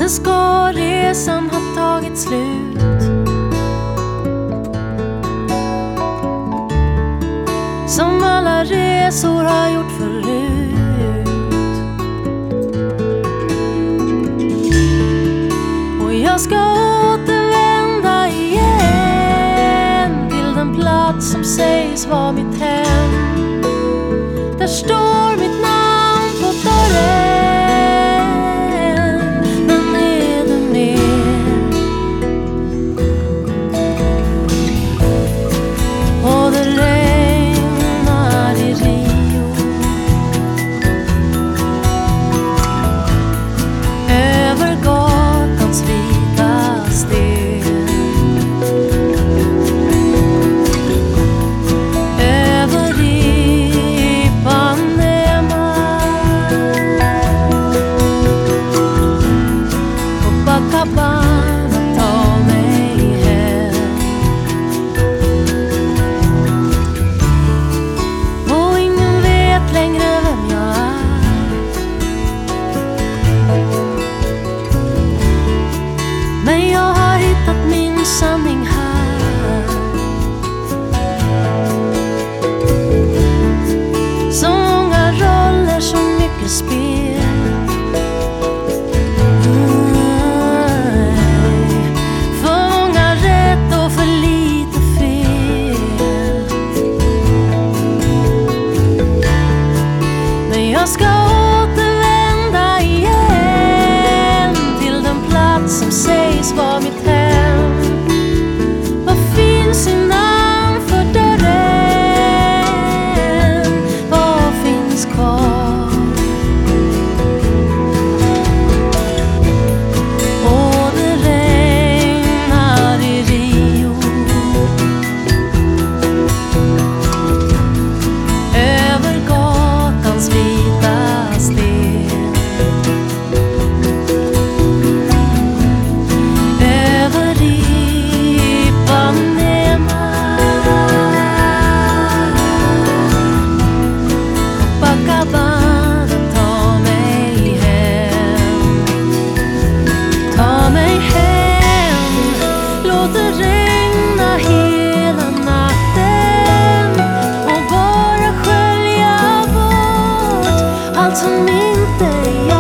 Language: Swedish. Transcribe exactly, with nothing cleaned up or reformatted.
Eller ska resan ha tagit slut? Som alla resor har gjort förut. Och jag ska återvända igen till den plats som sägs vara mitt hem. Där står mitt namn på dörren. Men är du med? Och det regnar i Rio. Över gatans vita sten. Över Ipanema. Copacabana, ta mig hem. Och ingen vet längre vem jag är. Men jag har hittat min sanning här. Så många roller, så mycket spel. Nej, för många rätt och för lite fel. Men jag ska återvända igen till den plats som sägs vara mitt hem. Vad finns innanför dörren? Vad finns kvar? Och det regnar i Rio. Över gatans vita sten. Över Ipanema. Copacabana, ta mig hem. Ta mig hem. Låt det regna hela natten och bara skölja bort allt som inte är